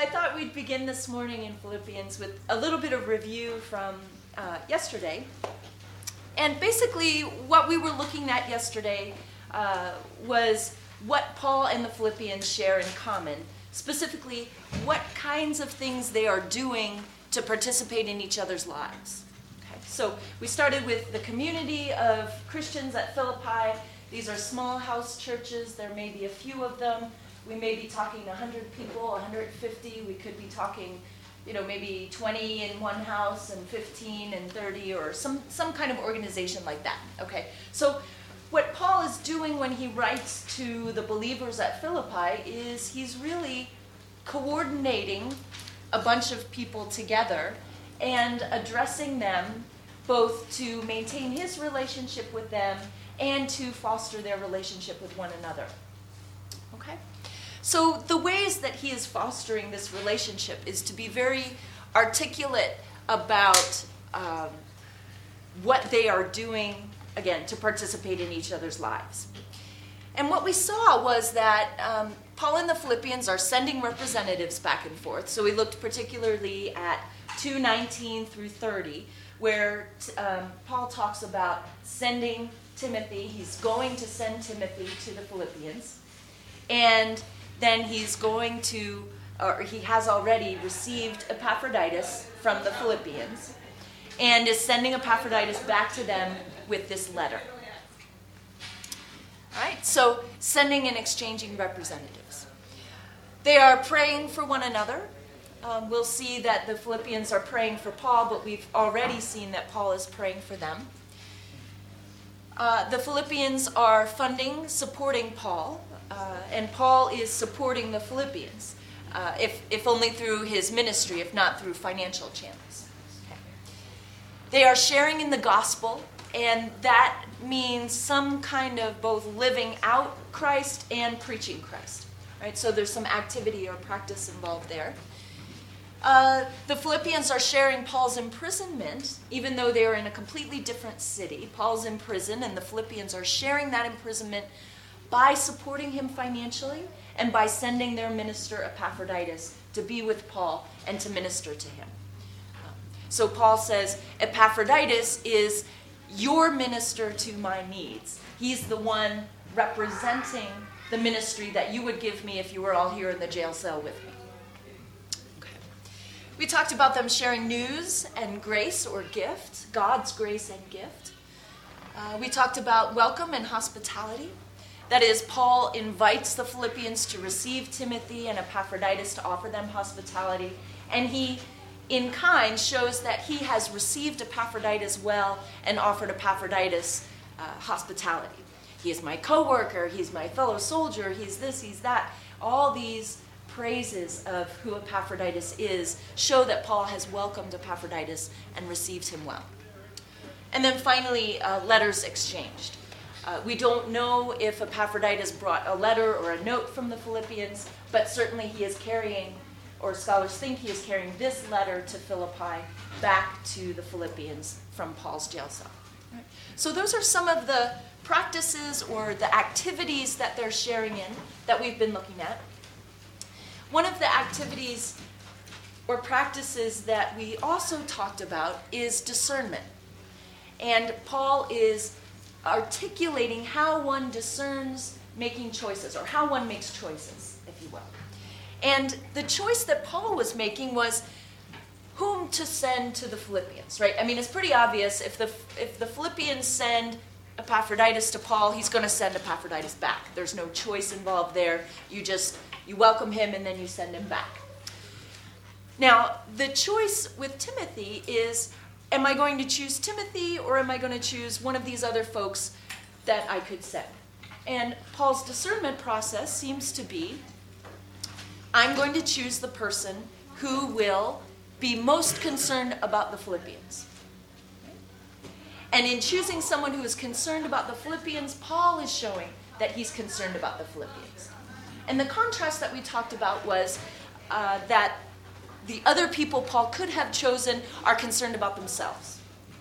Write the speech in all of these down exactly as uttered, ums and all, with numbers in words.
I thought we'd begin this morning in Philippians with a little bit of review from uh, yesterday. And basically, what we were looking at yesterday uh, was what Paul and the Philippians share in common. Specifically, what kinds of things they are doing to participate in each other's lives. Okay, so we started with the community of Christians at Philippi. These are small house churches. There may be a few of them. We may be talking one hundred people, one hundred fifty. We could be talking, you know, maybe twenty in one house and fifteen and thirty, or some, some kind of organization like that. Okay, so what Paul is doing when he writes to the believers at Philippi is he's really coordinating a bunch of people together and addressing them both to maintain his relationship with them and to foster their relationship with one another. Okay? So the ways that he is fostering this relationship is to be very articulate about um, what they are doing, again, to participate in each other's lives. And what we saw was that um, Paul and the Philippians are sending representatives back and forth. So we looked particularly at two nineteen through thirty, where um, Paul talks about sending Timothy. He's going to send Timothy to the Philippians. And then he's going to, or he has already received Epaphroditus from the Philippians and is sending Epaphroditus back to them with this letter. All right, so sending and exchanging representatives. They are praying for one another. Um, we'll see that the Philippians are praying for Paul, but we've already seen that Paul is praying for them. Uh, the Philippians are funding, supporting Paul, uh, and Paul is supporting the Philippians, uh, if, if only through his ministry, if not through financial channels. Okay. They are sharing in the gospel, and that means some kind of both living out Christ and preaching Christ. Right? So there's some activity or practice involved there. Uh, the Philippians are sharing Paul's imprisonment, even though they are in a completely different city. Paul's in prison, and the Philippians are sharing that imprisonment by supporting him financially and by sending their minister Epaphroditus to be with Paul and to minister to him. Um, so Paul says, Epaphroditus is your minister to my needs. He's the one representing the ministry that you would give me if you were all here in the jail cell with me. We talked about them sharing news and grace or gift, God's grace and gift. Uh, we talked about welcome and hospitality. That is, Paul invites the Philippians to receive Timothy and Epaphroditus to offer them hospitality. And he, in kind, shows that he has received Epaphroditus well and offered Epaphroditus uh, hospitality. He is my co-worker, he's my fellow soldier, he's this, he's that. All these praises of who Epaphroditus is show that Paul has welcomed Epaphroditus and received him well. And then finally, uh, letters exchanged. Uh, we don't know if Epaphroditus brought a letter or a note from the Philippians, but certainly he is carrying, or scholars think he is carrying this letter to Philippi back to the Philippians from Paul's jail cell. Right. So those are some of the practices or the activities that they're sharing in that we've been looking at. One of the activities or practices that we also talked about is discernment. And Paul is articulating how one discerns making choices, or how one makes choices, if you will. And the choice that Paul was making was whom to send to the Philippians, right? I mean, it's pretty obvious. If the if the Philippians send Epaphroditus to Paul, he's going to send Epaphroditus back. There's no choice involved there. You just You welcome him and then you send him back. Now, the choice with Timothy is, am I going to choose Timothy or am I going to choose one of these other folks that I could send? And Paul's discernment process seems to be, I'm going to choose the person who will be most concerned about the Philippians. And in choosing someone who is concerned about the Philippians, Paul is showing that he's concerned about the Philippians. And the contrast that we talked about was uh, that the other people Paul could have chosen are concerned about themselves.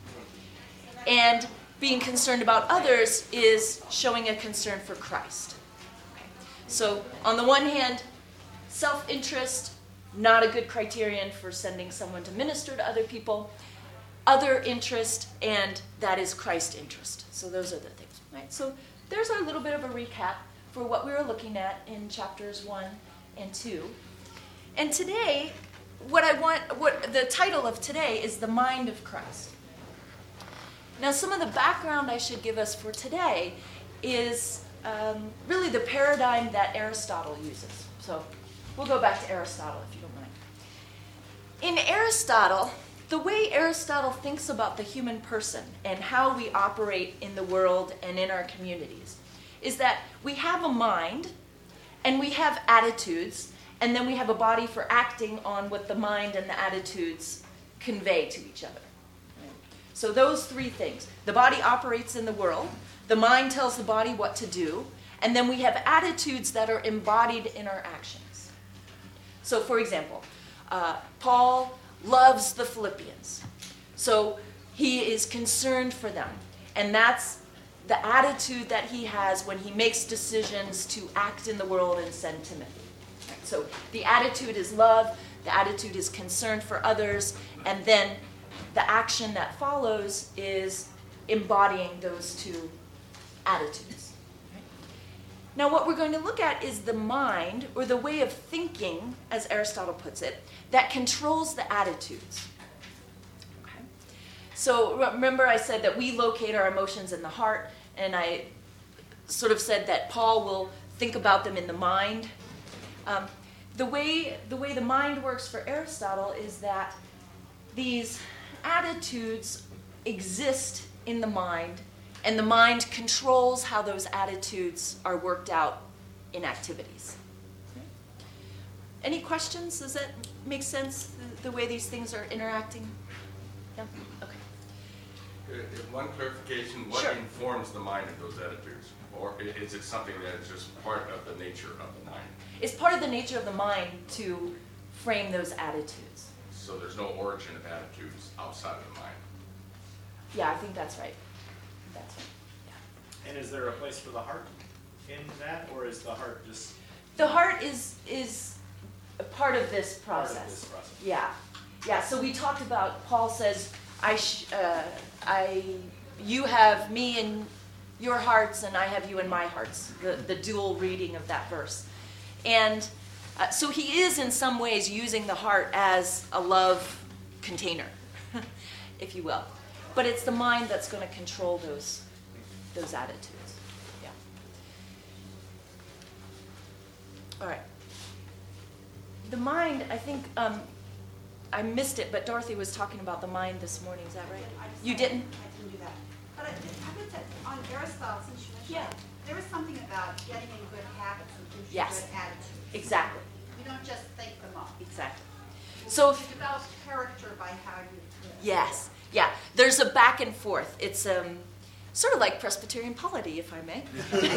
And being concerned about others is showing a concern for Christ. Okay. So on the one hand, self-interest, not a good criterion for sending someone to minister to other people. Other interest, and that is Christ interest. So those are the things, right? So there's our little bit of a recap for what we were looking at in chapters one and two. And today, what I want, what the title of today is The Mind of Christ. Now, some of the background I should give us for today is um, really the paradigm that Aristotle uses. So we'll go back to Aristotle, if you don't mind. In Aristotle, the way Aristotle thinks about the human person and how we operate in the world and in our communities is that we have a mind and we have attitudes, and then we have a body for acting on what the mind and the attitudes convey to each other. So those three things. The body operates in the world, the mind tells the body what to do, and then we have attitudes that are embodied in our actions. So for example, uh, Paul loves the Philippians. So he is concerned for them. And that's the attitude that he has when he makes decisions to act in the world and send Timothy. Right? So the attitude is love, the attitude is concern for others, and then the action that follows is embodying those two attitudes. Right? Now what we're going to look at is the mind, or the way of thinking, as Aristotle puts it, that controls the attitudes. Okay? So remember I said that we locate our emotions in the heart, and I sort of said that Paul will think about them in the mind. Um, the way, the way the mind works for Aristotle is that these attitudes exist in the mind, and the mind controls how those attitudes are worked out in activities. Okay. Any questions? Does that make sense, the, the way these things are interacting? Yeah? Okay. Uh, One clarification, what Sure. informs the mind of those attitudes? Or i- is it something that is just part of the nature of the mind? It's part of the nature of the mind to frame those attitudes. So there's no origin of attitudes outside of the mind? Yeah, I think that's right. That's right. Yeah. And is there a place for the heart in that, or is the heart just The heart is is a part of this process. part of this process? Yeah, yeah. So we talked about. Paul says, "I, sh- uh, I, you have me in your hearts, and I have you in my hearts." The the dual reading of that verse, and uh, so he is in some ways using the heart as a love container, if you will. But it's the mind that's going to control those those attitudes. Yeah. All right. The mind, I think, um, I missed it, but Dorothy was talking about the mind this morning. Is that right? I just- You didn't? I didn't do that. But I, did- I looked at, on Aristotle, since you mentioned Yeah. it, there was something about getting in good habits and gives you Yes. good attitudes. Exactly. You don't just think them up. Exactly. So, You develop character by how you live. yes. Yeah. There's a back and forth. It's um, sort of like Presbyterian polity, if I may.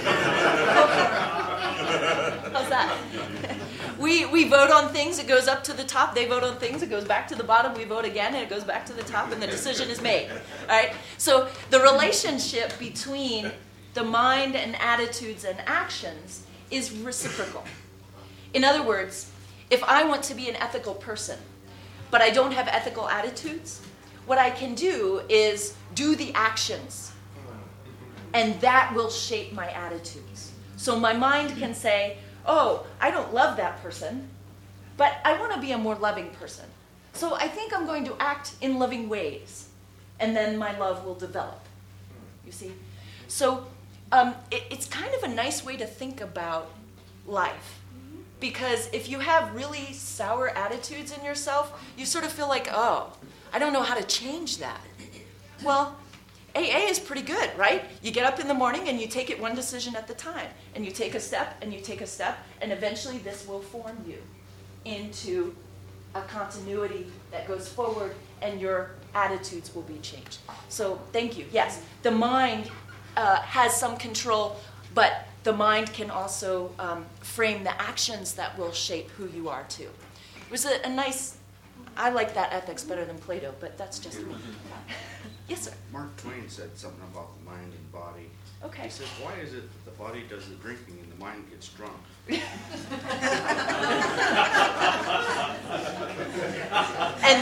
How's that? We, we vote on things, it goes up to the top. They vote on things, it goes back to the bottom. We vote again, and it goes back to the top, and the decision is made. All right? So the relationship between the mind and attitudes and actions is reciprocal. In other words, if I want to be an ethical person, but I don't have ethical attitudes, what I can do is do the actions, and that will shape my attitudes. So my mind can say, oh, I don't love that person, but I want to be a more loving person. So I think I'm going to act in loving ways, and then my love will develop. You see? So um, it, it's kind of a nice way to think about life. Because if you have really sour attitudes in yourself, you sort of feel like, oh, I don't know how to change that. Well, A A is pretty good, right? You get up in the morning and you take it one decision at the time. And you take a step and you take a step, and eventually this will form you into a continuity that goes forward, and your attitudes will be changed. So thank you. Yes, the mind uh, has some control, but the mind can also um, frame the actions that will shape who you are too. It was a, a nice, I like that ethics better than Plato, but that's just me. Yes, sir. Mark Twain said something about the mind and body. Okay. He said, why is it that the body does the drinking and the mind gets drunk?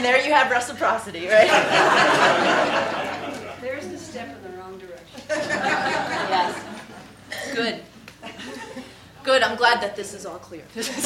there you have reciprocity, right? There's the step in the wrong direction. Yes. Good. Good. I'm glad that this is all clear.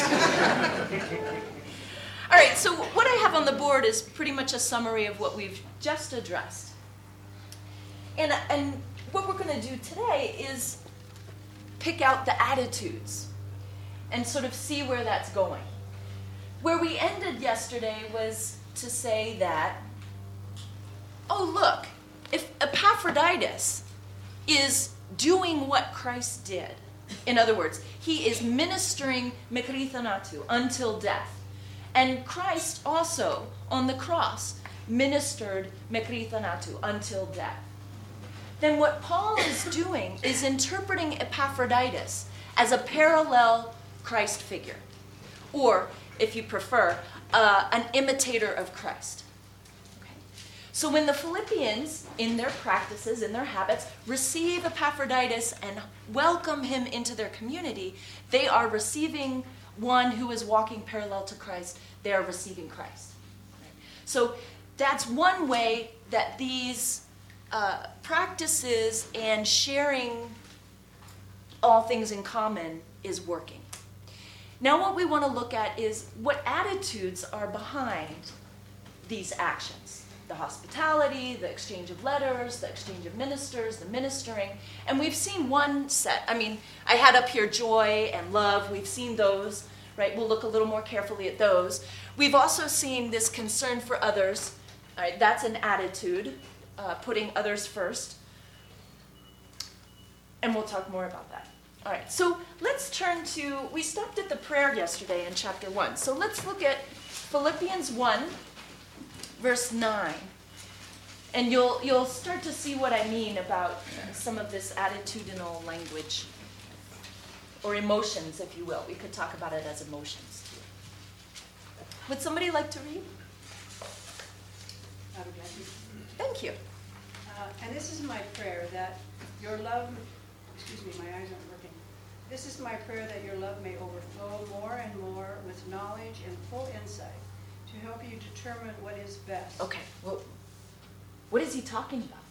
All right, so what I have on the board is pretty much a summary of what we've just addressed. And, and what we're going to do today is pick out the attitudes and sort of see where that's going. Where we ended yesterday was to say that, oh, look, if Epaphroditus is doing what Christ did, in other words, he is ministering Mekrithanatu until death. And Christ also, on the cross, ministered Mekrithanatu until death. Then what Paul is doing is interpreting Epaphroditus as a parallel Christ figure. Or, if you prefer, uh, an imitator of Christ. Okay. So when the Philippians, in their practices, in their habits, receive Epaphroditus and welcome him into their community, they are receiving one who is walking parallel to Christ. They are receiving Christ. Right? So that's one way that these uh, practices and sharing all things in common is working. Now what we want to look at is what attitudes are behind these actions. The hospitality, the exchange of letters, the exchange of ministers, the ministering. And we've seen one set. I mean, I had up here joy and love. We've seen those, right? We'll look a little more carefully at those. We've also seen this concern for others. All right, that's an attitude, uh, putting others first. And we'll talk more about that. All right, so let's turn to, we stopped at the prayer yesterday in chapter one. So let's look at Philippians one, verse nine. And you'll you'll start to see what I mean about some of this attitudinal language, or emotions, if you will. We could talk about it as emotions. Would somebody like to read? I would like to. Thank you. Uh, and this is my prayer, that your love, excuse me, my eyes aren't working. This is my prayer, that your love may overflow more and more with knowledge and full insight, to help you determine what is best. Okay, well, what is he talking about?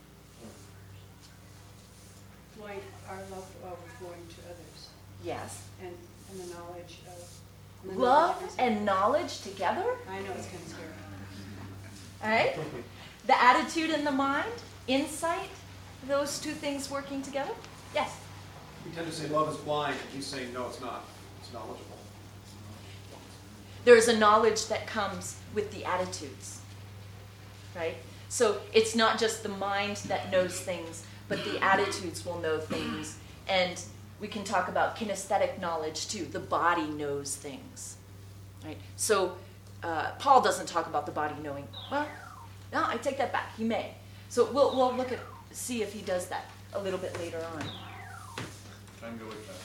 Flowing, our love overflowing to others, Yes. and, and the knowledge of... and the Love knowledge of- and knowledge together? I know, it's kind of scary. All right? The attitude and the mind, insight, those two things working together? Yes. We tend to say love is blind, and he's saying no, it's not. It's knowledgeable. There is a knowledge that comes with the attitudes, right? So it's not just the mind that knows things, but the attitudes will know things. And we can talk about kinesthetic knowledge too. The body knows things, right? So uh, Paul doesn't talk about the body knowing. Well, no, I take that back. He may. So we'll we'll look at see if he does that a little bit later on. Time to go with that.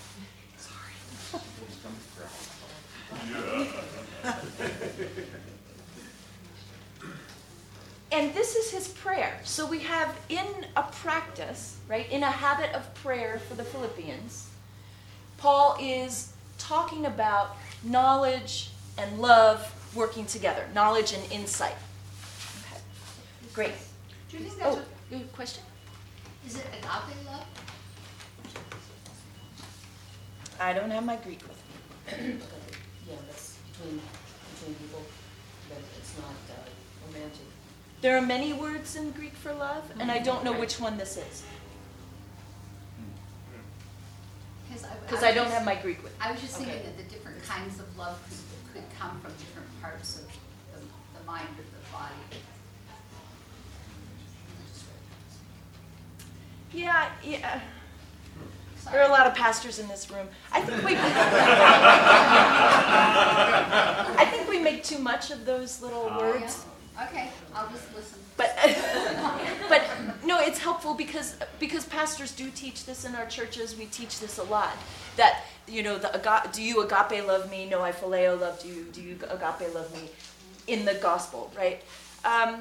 And this is his prayer. So we have in a practice, right, in a habit of prayer for the Philippians, Paul is talking about knowledge and love working together, knowledge and insight. Okay, great. Do you think that's Oh, what, you have a question? is it agape love? I don't have my Greek with me. Yeah, that's between, between people, but it's not uh, romantic. There are many words in Greek for love, and I don't know which one this is, because I don't have my Greek with me. I was just thinking Okay. that the different kinds of love could, could come from different parts of the, the mind or the body. Yeah, yeah. Sorry. There are a lot of pastors in this room. I think we I think we make too much of those little Oh, words. yeah? Okay, I'll just listen. But but no, it's helpful because because pastors do teach this in our churches. We teach this a lot. That, you know, the aga- do you agape love me? No, I phileo loved you. Do you agape love me? In the gospel, right? Um,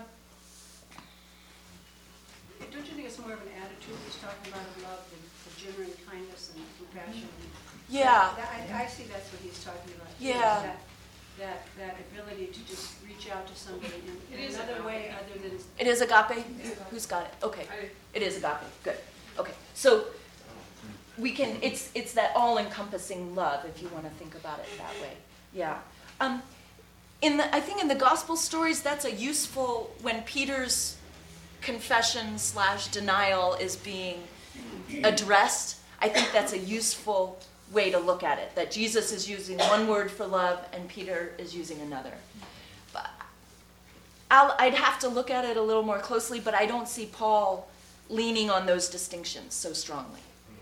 Don't you think it's more of an attitude he's talking about of love, the, the genuine kindness and compassion? yeah. That- I, I see that's what he's talking about. Yeah. That that, that ability to just reach out to somebody in, It in is another agape. way other than. It is agape? Who's got it? Okay. It is agape. Good. Okay. So we can, it's it's that all-encompassing love, if you want to think about it that way. Yeah. Um, in the, I think in the gospel stories, that's a useful, when Peter's confession slash denial is being addressed, I think that's a useful way to look at it, that Jesus is using one word for love and Peter is using another. But I'll, I'd have to look at it a little more closely, but I don't see Paul leaning on those distinctions so strongly.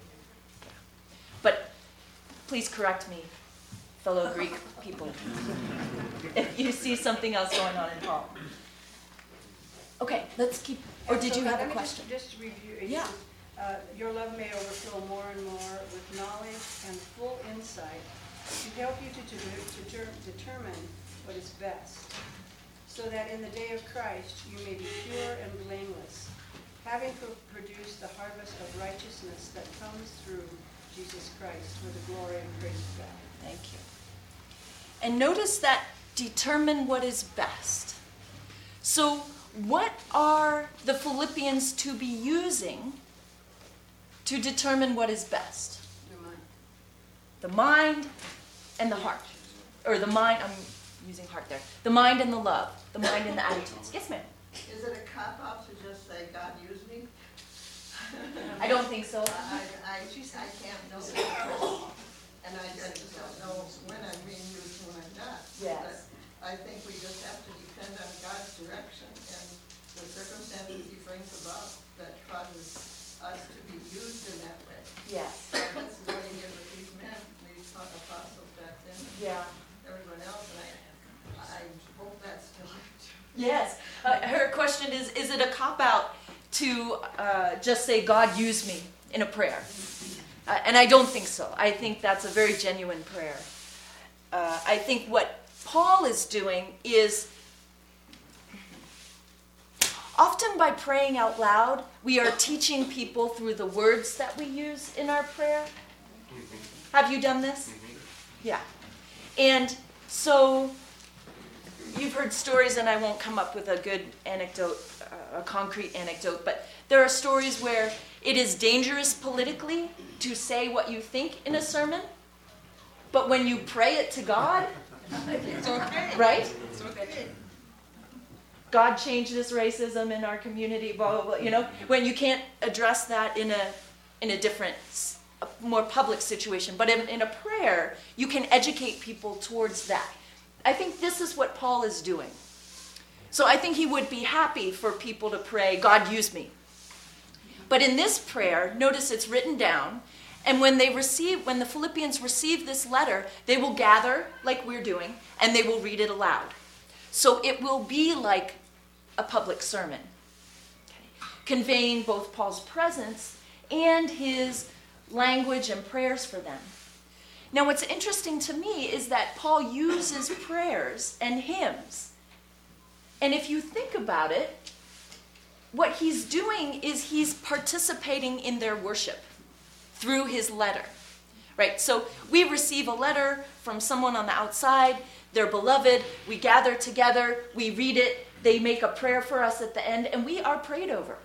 But please correct me, fellow Greek people, if you see something else going on in Paul. Okay, let's keep, or did So you have let a me question? Just, just review. It Yeah. says, Uh, your love may overflow more and more with knowledge and full insight to help you to, to, to ter- determine what is best, so that in the day of Christ you may be pure and blameless, having pro- produced the harvest of righteousness that comes through Jesus Christ for the glory and praise of God. Thank you. And notice that determine what is best. So what are the Philippians to be using to determine what is best? Your mind. The mind and the heart. Or the mind, I'm using heart there. The mind and the love. The mind and the attitudes. Yes, ma'am. Is it a cop-out to just say, God used me? I don't think so. I, I, I can't know. And I, I just don't know when I'm being used and when I'm not. Yes. But I think we just have to depend on God's direction and the circumstances He brings about that causes us to be used in that way. Yes. And that's the way He did with these men, these apostles back then, and Yeah. everyone else, and I, I hope that's still true. Yes. Uh, her question is, is it a cop-out to uh, just say, God use me in a prayer? Uh, and I don't think so. I think that's a very genuine prayer. Uh, I think what Paul is doing is, often by praying out loud, we are teaching people through the words that we use in our prayer. Have you done this? Yeah. And so you've heard stories, and I won't come up with a good anecdote, uh, a concrete anecdote, but there are stories where it is dangerous politically to say what you think in a sermon, but when you pray it to God, It's okay. right? It's okay. God change this racism in our community, blah, blah, blah, you know, when you can't address that in a in a different, a more public situation. But in, in a prayer, you can educate people towards that. I think this is what Paul is doing. So I think he would be happy for people to pray, God use me. But in this prayer, notice it's written down, and when they receive, when the Philippians receive this letter, they will gather, like we're doing, and they will read it aloud. So it will be like a public sermon, okay, conveying both Paul's presence and his language and prayers for them. Now, what's interesting to me is that Paul uses prayers and hymns. And if you think about it, what he's doing is he's participating in their worship through his letter, right? So we receive a letter from someone on the outside, they're beloved, we gather together, we read it, they make a prayer for us at the end, and we are prayed over.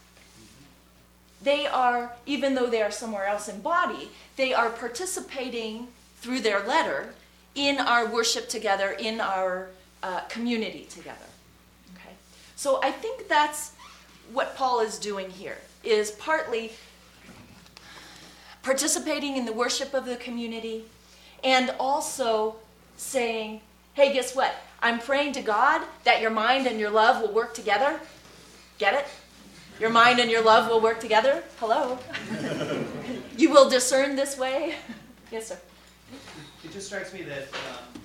They are, even though they are somewhere else in body, they are participating through their letter in our worship together, in our uh, community together. Okay? So I think that's what Paul is doing here, is partly participating in the worship of the community and also saying, hey, guess what? I'm praying to God that your mind and your love will work together. Get it? Your mind and your love will work together. Hello? You will discern this way. Yes, sir. It just strikes me that um,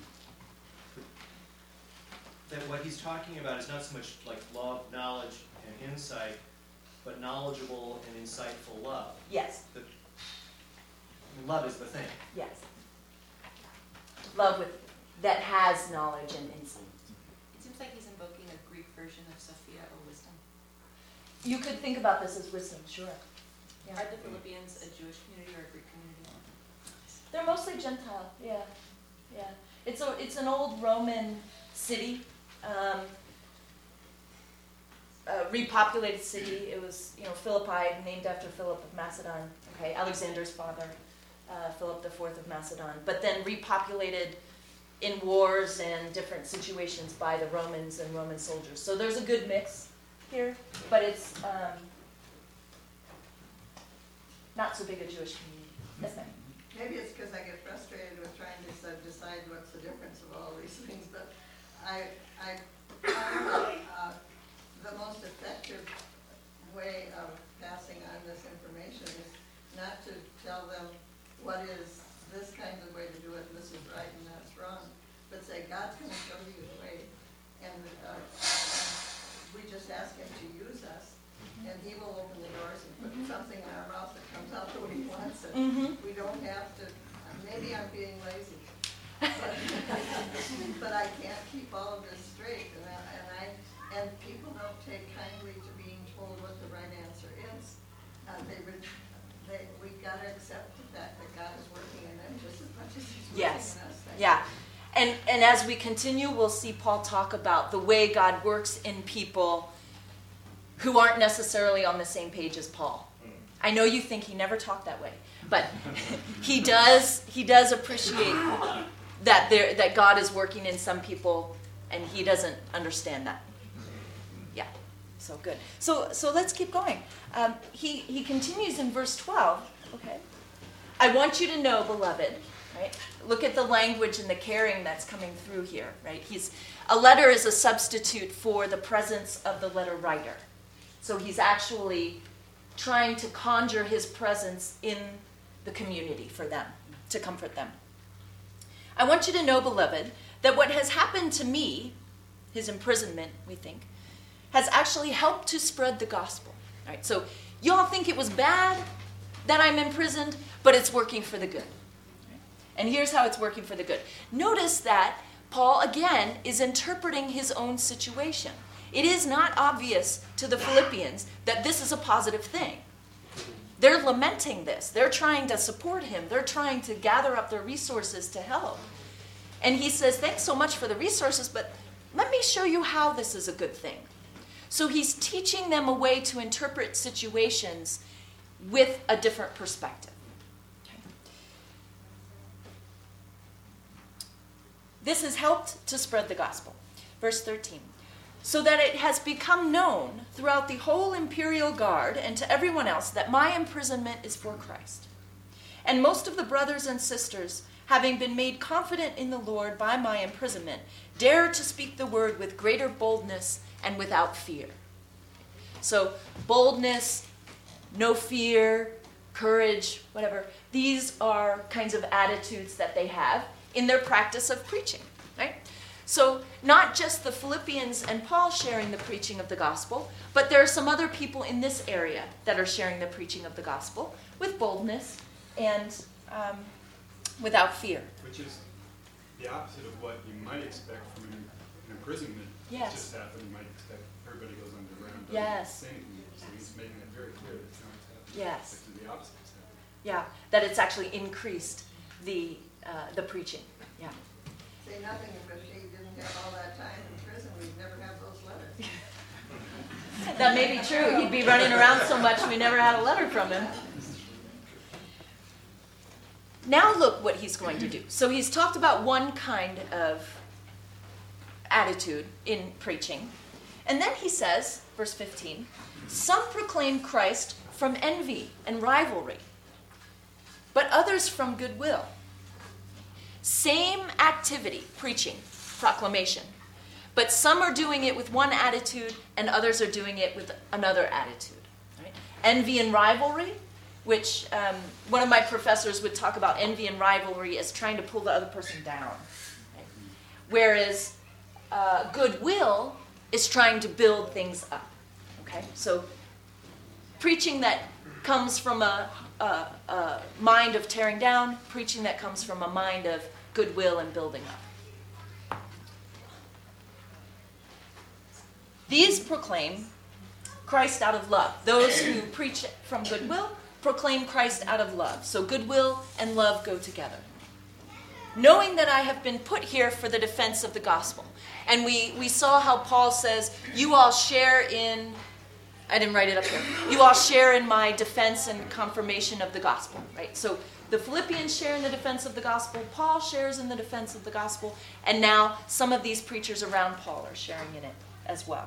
that what he's talking about is not so much like love, knowledge, and insight, but knowledgeable and insightful love. Yes. The, I mean, love is the thing. Yes. Love with that has knowledge and insight. It seems like he's invoking a Greek version of Sophia or wisdom. You could think about this as wisdom, sure. Yeah. Are the Philippians a Jewish community or a Greek community? They're mostly Gentile, yeah, yeah. It's a, it's it's an old Roman city, um, a repopulated city. It was, you know, Philippi, named after Philip of Macedon. Okay, Alexander's father, uh, Philip the Fourth of Macedon. But then repopulated in wars and different situations by the Romans and Roman soldiers. So there's a good mix here, but it's um, not so big a Jewish community. Yes, ma'am. Maybe it's because I get frustrated with trying to s- decide what's the difference of all these things, but I, I found that, uh, the most effective way of passing on this information is not to tell them what is this kind of way to do it, and this is right and that's wrong, but say, God's gonna show you the way, and, uh, we just ask him to use us, and he will open the doors and put something in our mouth that comes out the way he wants it. Mm-hmm. We don't have to, maybe I'm being lazy, but, but I can't keep all of this straight, and I, and I, and people don't take kindly to being told what the right answer is. Uh, they, re- they, we gotta accept the fact that God is working in them just as much as he's working Yes. in us. Thank Yeah. And, and as we continue, we'll see Paul talk about the way God works in people who aren't necessarily on the same page as Paul. I know you think he never talked that way, but he does he does appreciate that there that God is working in some people, and he doesn't understand that. Yeah, so good. So so let's keep going. Um, he he continues in verse twelve. Okay, I want you to know, beloved. Right? Look at the language and the caring that's coming through here. Right? He's a letter is a substitute for the presence of the letter writer. So he's actually trying to conjure his presence in the community for them, to comfort them. I want you to know, beloved, that what has happened to me, his imprisonment, we think, has actually helped to spread the gospel. All right, so you all think it was bad that I'm imprisoned, but it's working for the good. Right? And here's how it's working for the good. Notice that Paul, again, is interpreting his own situation. It is not obvious to the Philippians that this is a positive thing. They're lamenting this. They're trying to support him. They're trying to gather up their resources to help. And he says, thanks so much for the resources, but let me show you how this is a good thing. So he's teaching them a way to interpret situations with a different perspective. Okay. This has helped to spread the gospel. Verse thirteen. So that it has become known throughout the whole imperial guard and to everyone else that my imprisonment is for Christ. And most of the brothers and sisters, having been made confident in the Lord by my imprisonment, dare to speak the word with greater boldness and without fear. So boldness, no fear, courage, whatever, these are kinds of attitudes that they have in their practice of preaching, right? So not just the Philippians and Paul sharing the preaching of the gospel, but there are some other people in this area that are sharing the preaching of the gospel with boldness and um, without fear. Which is the opposite of what you might expect from an imprisonment. Yes. Just happened. You might expect everybody goes underground. Yes. Same thing. So he's making it very clear that it's not happening. Yes. It's the opposite is happening. Yeah, that it's actually increased the uh, the preaching. Yeah. Say nothing if he didn't have all that time in prison, we'd never have those letters. That may be true. He'd be running around so much we never had a letter from him. Now look what he's going to do. So he's talked about one kind of attitude in preaching. And then he says, verse fifteen, some proclaim Christ from envy and rivalry, but others from goodwill. Same activity, preaching, proclamation. But some are doing it with one attitude and others are doing it with another attitude. Right? Envy and rivalry, which um, one of my professors would talk about envy and rivalry as trying to pull the other person down. Right? Whereas uh, goodwill is trying to build things up. Okay, so preaching that comes from a, a, a mind of tearing down, preaching that comes from a mind of goodwill and building up. These proclaim Christ out of love. Those who preach from goodwill proclaim Christ out of love. So goodwill and love go together. knowing that I have been put here for the defense of the gospel. And we, we saw how Paul says, you all share in, I didn't write it up here, you all share in my defense and confirmation of the gospel, right? So the Philippians share in the defense of the gospel, Paul shares in the defense of the gospel, and now some of these preachers around Paul are sharing in it as well.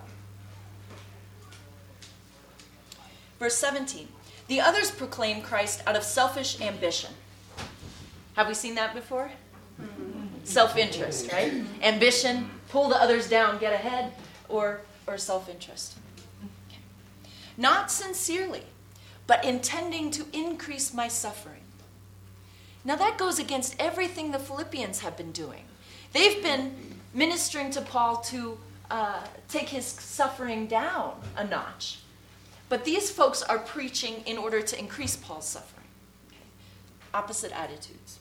Verse seventeen, the others proclaim Christ out of selfish ambition. Have we seen that before? Self-interest, right? Ambition, pull the others down, get ahead, or, or self-interest. Okay. Not sincerely, but intending to increase my suffering. Now that goes against everything the Philippians have been doing. They've been ministering to Paul to uh, take his suffering down a notch. But these folks are preaching in order to increase Paul's suffering. Okay. Opposite attitudes.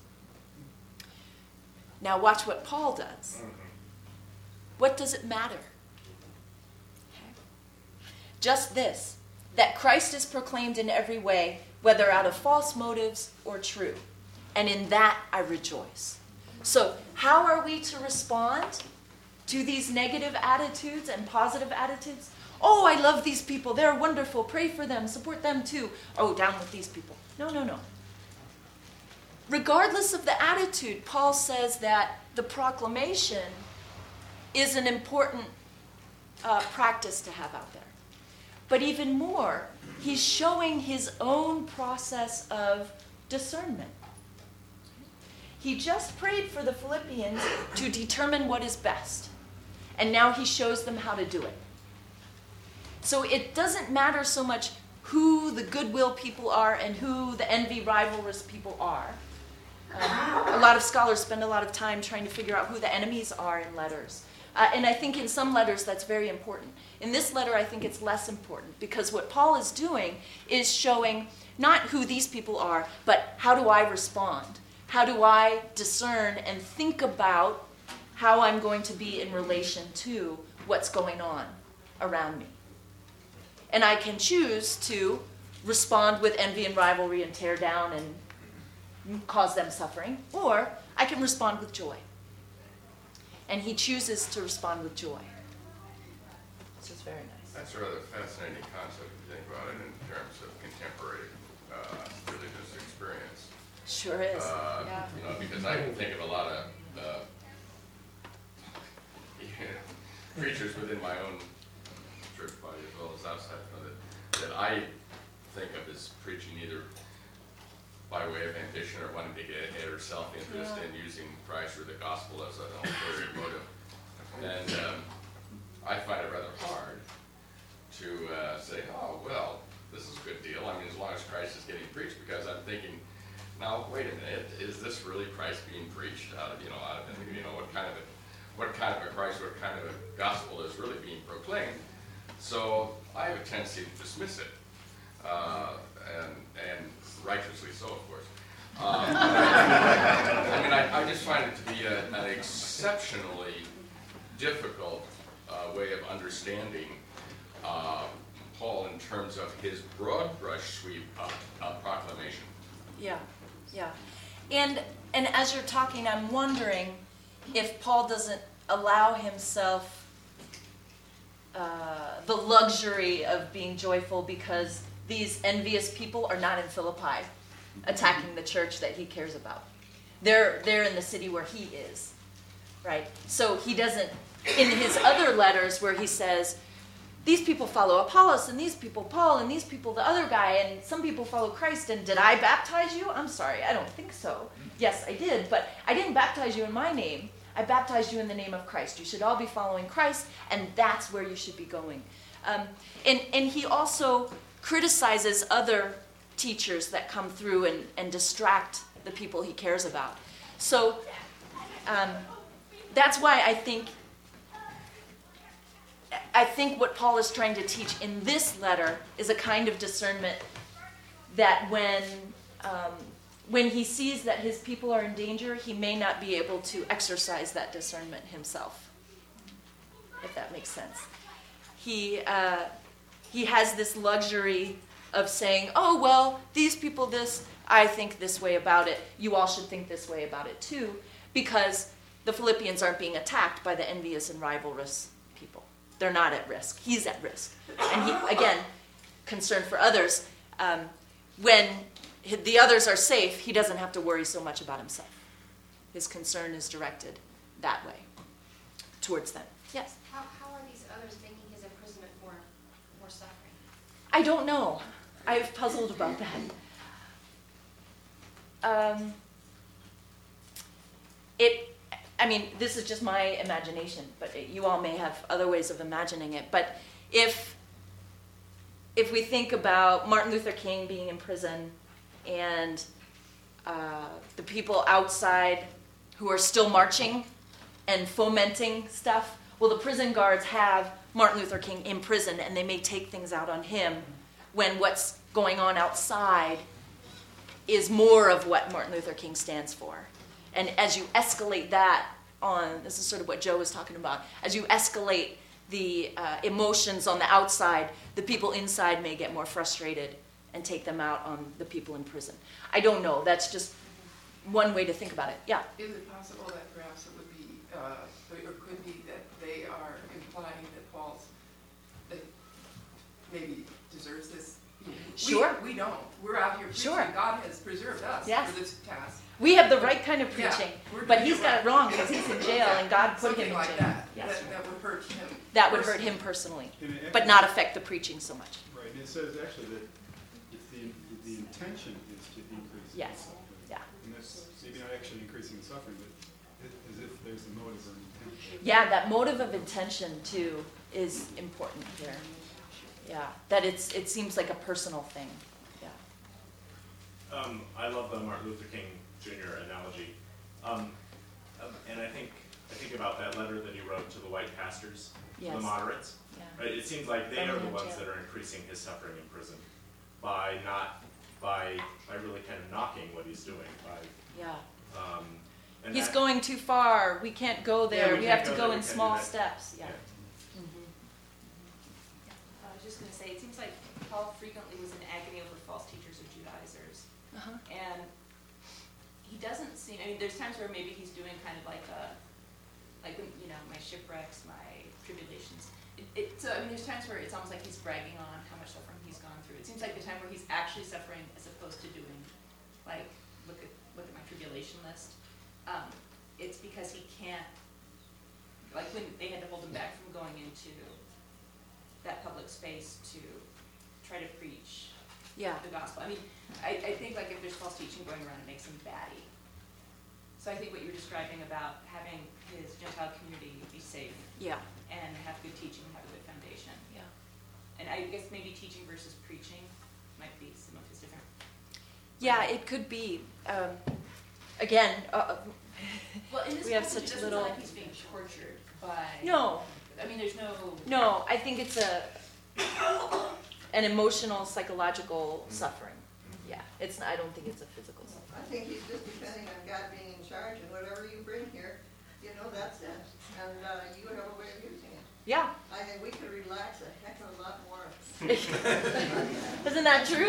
Now watch what Paul does. What does it matter? Okay. Just this, that Christ is proclaimed in every way, whether out of false motives or true. And in that I rejoice. So how are we to respond to these negative attitudes and positive attitudes? Oh, I love these people. They're wonderful. Pray for them. Support them too. Oh, down with these people. No, no, no. Regardless of the attitude, Paul says that the proclamation is an important uh, practice to have out there. But even more, he's showing his own process of discernment. He just prayed for the Philippians to determine what is best. And now he shows them how to do it. So it doesn't matter so much who the goodwill people are and who the envy, rivalrous people are. Um, a lot of scholars spend a lot of time trying to figure out who the enemies are in letters. Uh, and I think in some letters that's very important. In this letter, I think it's less important because what Paul is doing is showing not who these people are, but how do I respond? How do I discern and think about how I'm going to be in relation to what's going on around me? And I can choose to respond with envy and rivalry and tear down and cause them suffering, or I can respond with joy. And he chooses to respond with joy. This is very nice. That's a rather fascinating concept if you think about it in terms of contemporary uh, religious experience. Sure is. Uh, yeah. You know, because I can think of a lot of uh, preachers within my own church body as well as outside of it that I think of as preaching either by way of ambition or wanting to get ahead or self-interest Yeah. and using Christ or the gospel as an ulterior motive. And um, I find it rather hard to uh, say, oh, well, this is a good deal. I mean, as long as Christ is getting preached, because I'm thinking, now, wait a minute, is this really Christ being preached out of, you know, out of, you know, what kind of a, what kind of a Christ, what kind of a gospel is really being proclaimed? So I have a tendency to dismiss it, uh, and, and righteously so, of course. Um, I mean, I, I just find it to be a, an exceptionally difficult uh, way of understanding uh, Paul in terms of his broad brush sweep of, of proclamation. Yeah, yeah. And and as you're talking, I'm wondering if Paul doesn't allow himself uh, the luxury of being joyful because these envious people are not in Philippi attacking the church that he cares about. They're they're in the city where he is, right? So he doesn't, in his other letters where he says, these people follow Apollos, and these people Paul, and these people the other guy, and some people follow Christ, and did I baptize you? I'm sorry, I don't think so. Yes, I did, but I didn't baptize you in my name. I baptized you in the name of Christ. You should all be following Christ, and that's where you should be going. Um, and, and he also criticizes other teachers that come through and, and distract the people he cares about. So um, that's why I think I think what Paul is trying to teach in this letter is a kind of discernment that when um, when he sees that his people are in danger, he may not be able to exercise that discernment himself, if that makes sense. He uh, he has this luxury of saying, oh, well, these people this, I think this way about it. You all should think this way about it too. because the Philippians aren't being attacked by the envious and rivalrous people. They're not at risk. He's at risk. And he, again, concerned for others. Um, when the others are safe, he doesn't have to worry so much about himself. His concern is directed that way, towards them. Yes? How, how are these others making his imprisonment more, more suffering? I don't know. I've puzzled about that. Um, it, I mean, this is just my imagination, but it, you all may have other ways of imagining it. But if, if we think about Martin Luther King being in prison and uh, the people outside who are still marching and fomenting stuff, well, the prison guards have Martin Luther King in prison, and they may take things out on him when what's going on outside is more of what Martin Luther King stands for. And as you escalate that on, this is sort of what Joe was talking about, as you escalate the uh, emotions on the outside, the people inside may get more frustrated and take them out on the people in prison. I don't know. That's just one way to think about it. Yeah? Is it possible that perhaps it would be, uh, or could be that they are implying that Paul's, that maybe deserves this? Sure. We, we don't. We're out here preaching. Sure. God has preserved us Yes. for this task. We have the right kind of Yeah, preaching, we're but doing he's it got right. it wrong because he's in jail and God put Something him in like jail. that. Yes. That, that would hurt him. That would hurt personally. him personally, And it but actually- not affect the preaching so much. Right, and it says actually that it's the, the intention is to increase the Yes. suffering. Yeah. And that's maybe not actually increasing the suffering, but it- as if there's a motive or intent. Yeah, that motive of intention too is important here. Yeah, that it's it seems like a personal thing. Yeah. Um, I love the Martin Luther King Junior analogy, um, um, and I think I think about that letter that he wrote to the white pastors, Yes. the moderates. Yeah. Right? It seems like they are the Birmingham ones jail. that are increasing his suffering in prison by not by by really kind of knocking what he's doing. By Yeah. um, and He's that- going too far. We can't go there. Yeah, we we can't have to go go there. in We can't do small that. steps. Yeah. Yeah. Mhm. I was just going to say, it seems like Paul frequently was in agony over false teachers or Judaizers. Uh-huh. And he doesn't seem, I mean, there's times where maybe he's doing kind of like a, like, when, you know, my shipwrecks, my tribulations. It, it, so, I mean, there's times where it's almost like he's bragging on how much suffering he's gone through. It seems like the time where he's actually suffering as opposed to doing, like, look at, look at my tribulation list. Um, it's because he can't, like when they had to hold him back from going into that public space to try to preach Yeah. the gospel. I mean, I, I think like if there's false teaching going around, it makes him batty. So I think what you're describing about having his Gentile community be safe Yeah. and have good teaching, have a good foundation. Yeah. And I guess maybe teaching versus preaching might be some of his different. Yeah, it could be. Um, again, uh, Well, in this we have passage, such it doesn't little. sound like he's being tortured by. No. I mean, there's no. No, I think it's a an emotional, psychological suffering. Yeah, it's. I don't think it's a physical I suffering. think he's just depending on God being in charge, and whatever you bring here, you know, that's it. And uh, you have a way of using it. Yeah. I think we could relax a heck of a lot more. Isn't that true?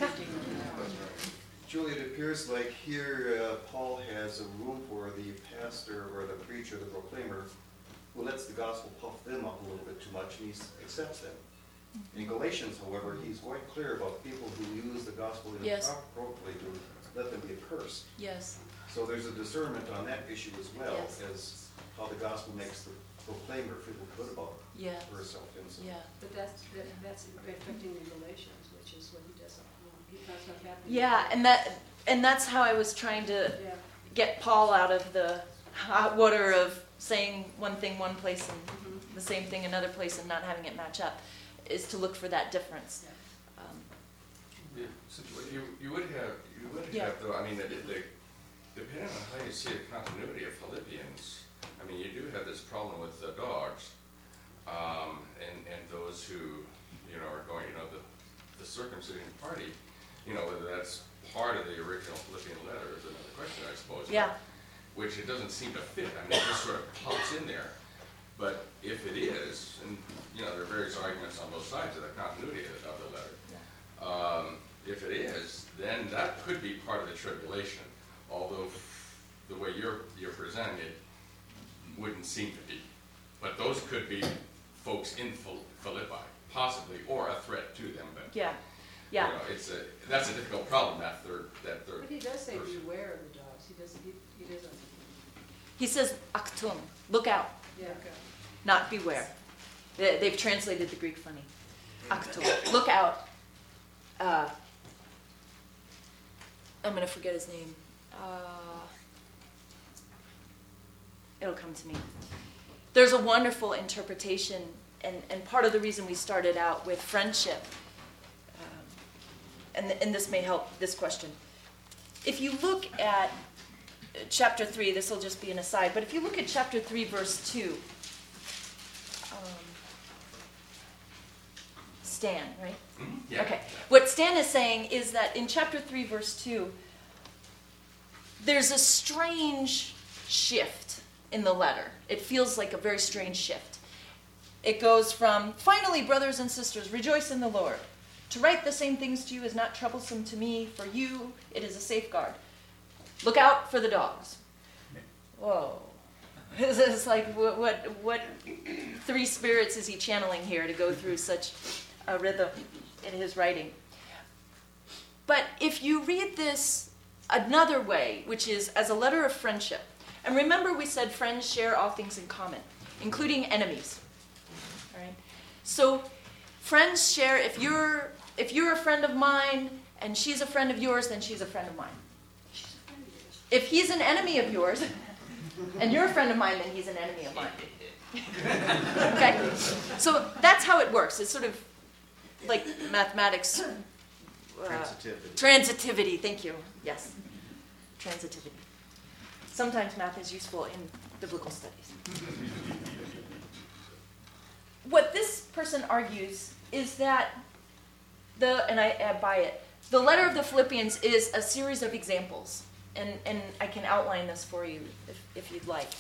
Julie, it appears like here uh, Paul has a room for the pastor or the preacher, the proclaimer, who lets the gospel puff them up a little bit too much, and he accepts them. In Galatians, however, he's quite clear about people who use the gospel Yes. inappropriately to let them be accursed. Yes. So there's a discernment on that issue as well, Yes. as how the gospel makes the proclaimer feel good about Yes. herself. And so Yeah. But that's, that, that's affecting the Galatians, which is what he doesn't want. He- That's not happening. Yeah, and that and that's how I was trying to Yeah. get Paul out of the hot water of saying one thing one place and Mhm. the same thing another place and not having it match up, is to look for that difference. Um, You, so you, you would have, you would Yeah. have though, I mean, the, the, depending on how you see the continuity of Philippians, I mean, you do have this problem with the dogs, um, and, and those who, you know, are going, you know, the, the circumcision party, you know, whether that's part of the original Philippian letter is another question, I suppose. Yeah. Which it doesn't seem to fit, I mean, it just sort of pops in there. But if it is, and, you know, there are various arguments on both sides of the continuity of of the letter. Um, if it is, then that could be part of the tribulation, although the way you're, you're presenting it wouldn't seem to be. But those could be folks in Phil- Philippi, possibly, or a threat to them, but. Yeah, yeah. You know, it's a, that's a difficult problem, that third, that third. But he does say person. beware of the dogs, he doesn't, he, he doesn't, He says aktum, look out, yeah. not beware. They, they've translated the Greek funny. Aktum, look out. Uh, I'm going to forget his name. Uh, it'll come to me. There's a wonderful interpretation, and, and part of the reason we started out with friendship, um, and, and this may help this question. If you look at chapter three, this will just be an aside, but if you look at chapter three, verse two, um, Stan, right? Mm-hmm. Yeah. Okay. What Stan is saying is that in chapter three, verse two, there's a strange shift in the letter. It feels like a very strange shift. It goes from, finally, brothers and sisters, rejoice in the Lord. To write the same things to you is not troublesome to me. For you, it is a safeguard. Look out for the dogs. Whoa. It's like, what, what, what three spirits is he channeling here to go through such a rhythm in his writing? But if you read this another way, which is as a letter of friendship, and remember we said friends share all things in common, including enemies. All right? So friends share, if you're if you're a friend of mine and she's a friend of yours, then she's a friend of mine. If he's an enemy of yours and you're a friend of mine, then he's an enemy of mine. Okay? So that's how it works. It's sort of like mathematics. Uh, Transitivity. Transitivity, thank you. Yes. Transitivity. Sometimes math is useful in biblical studies. What this person argues is that the, and I, I buy it, the letter of the Philippians is a series of examples. And, and I can outline this for you if, if you'd like.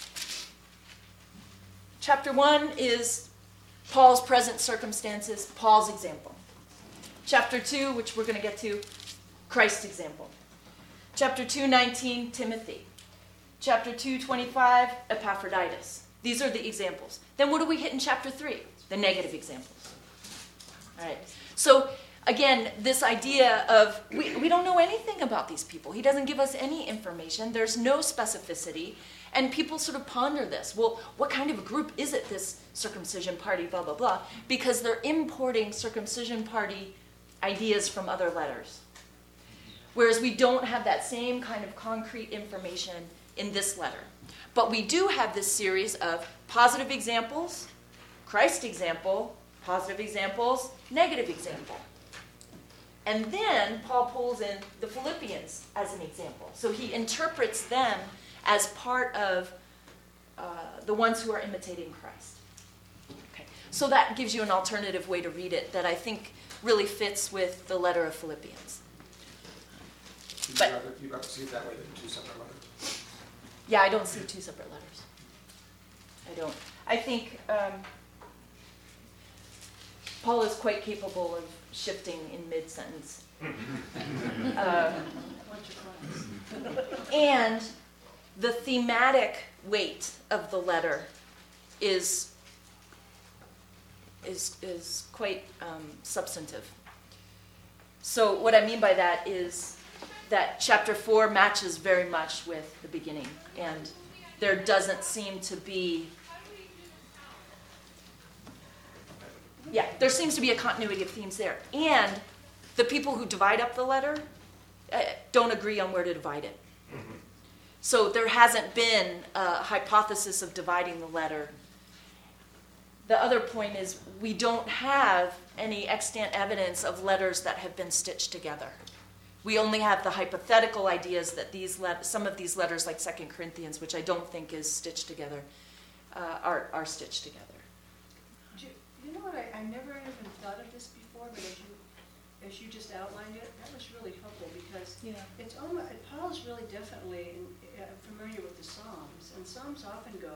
Chapter one is Paul's present circumstances, Paul's example. Chapter two, which we're going to get to, Christ's example. Chapter two nineteen, Timothy. Chapter two twenty-five, Epaphroditus. These are the examples. Then what do we hit in chapter three? The negative examples. All right. So again, this idea of we, we don't know anything about these people. He doesn't give us any information. There's no specificity. And people sort of ponder this. Well, what kind of a group is it, this circumcision party, blah, blah, blah? Because they're importing circumcision party ideas from other letters. Whereas we don't have that same kind of concrete information in this letter. But we do have this series of positive examples, Christ example, positive examples, negative example. And then Paul pulls in the Philippians as an example. So he interprets them as part of uh, the ones who are imitating Christ. Okay. So that gives you an alternative way to read it that I think really fits with the letter of Philippians. You'd But- rather, you'd rather see it that way than two separate letters. Yeah, I don't see two separate letters. I don't. I think um, Paul is quite capable of shifting in mid-sentence. uh, and the thematic weight of the letter is is is quite um, substantive. So what I mean by that is that chapter four matches very much with the beginning, and there doesn't seem to be yeah, there seems to be a continuity of themes there. And the people who divide up the letter uh, don't agree on where to divide it. So there hasn't been a hypothesis of dividing the letter. The other point is we don't have any extant evidence of letters that have been stitched together. We only have the hypothetical ideas that these let- some of these letters, like Second Corinthians, which I don't think is stitched together, uh, are, are stitched together. Do you, you know what, I, I never even thought of this before, but as you, as you just outlined it, that was really helpful because Yeah. it's almost, Paul's really definitely in, uh, familiar with the Psalms, and Psalms often go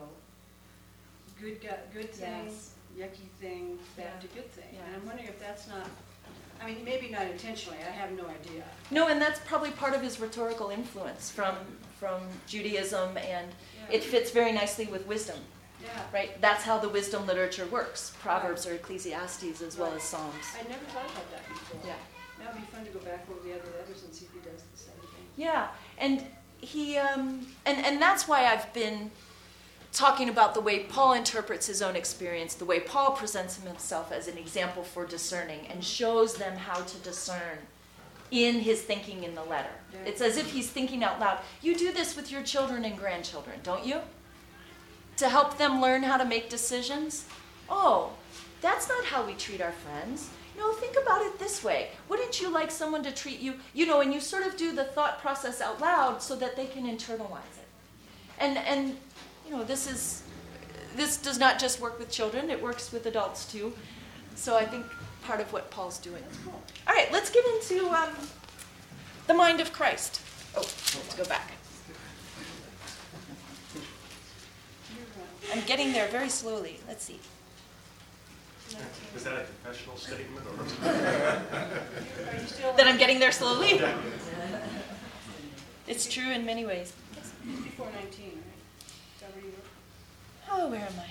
good, go- good thing, Yes. yucky thing, back Yeah. to good thing. Yeah. And I'm wondering if that's not I mean, maybe not intentionally, I have no idea. No, and that's probably part of his rhetorical influence from, from Judaism, and it fits very nicely with wisdom. Yeah. Right? That's how the wisdom literature works. Proverbs or Ecclesiastes as well as Psalms. I never thought about that before. Yeah. That would be fun to go back over the other letters and see if he does the same thing. Yeah, and he um, and and that's why I've been talking about the way Paul interprets his own experience, the way Paul presents himself as an example for discerning and shows them how to discern in his thinking in the letter. Yeah. It's as if he's thinking out loud. You do this with your children and grandchildren, don't you? To help them learn how to make decisions? Oh, that's not how we treat our friends. No, think about it this way. Wouldn't you like someone to treat you, you know, and you sort of do the thought process out loud so that they can internalize it. And, and you know, this is, this does not just work with children, it works with adults too. So I think part of what Paul's doing. Cool. All right, let's get into um, the mind of Christ. Oh, let's go back. I'm getting there very slowly. Let's see. Is that a confessional statement or? That I'm getting there slowly? It's true in many ways. Before nineteen, right? Is that where you were? Oh, where am I?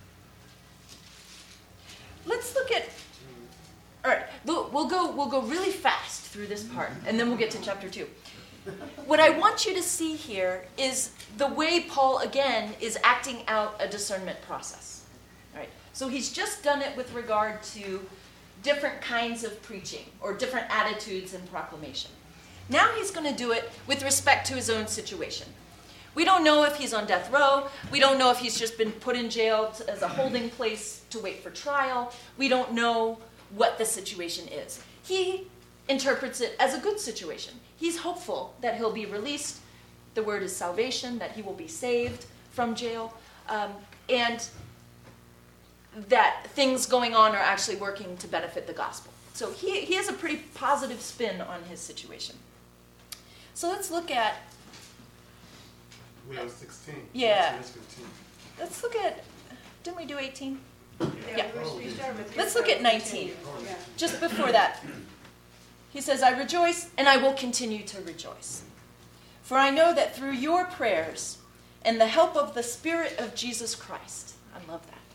Let's look at. All right, we'll, we'll go. We'll go really fast through this part, and then we'll get to chapter two. What I want you to see here is the way Paul, again, is acting out a discernment process. All right? So he's just done it with regard to different kinds of preaching or different attitudes and proclamation. Now he's going to do it with respect to his own situation. We don't know if he's on death row. We don't know if he's just been put in jail to, as a holding place to wait for trial. We don't know what the situation is. He interprets it as a good situation. He's hopeful that he'll be released. The word is salvation, that he will be saved from jail, um, and that things going on are actually working to benefit the gospel. So he, he has a pretty positive spin on his situation. So let's look at... We have sixteen. Yeah. fifteen. Let's look at... Didn't we do eighteen? Yeah. Yeah. we started with Let's look at nineteen. Yeah. Just before that. He says, I rejoice and I will continue to rejoice. For I know that through your prayers and the help of the Spirit of Jesus Christ, I love that,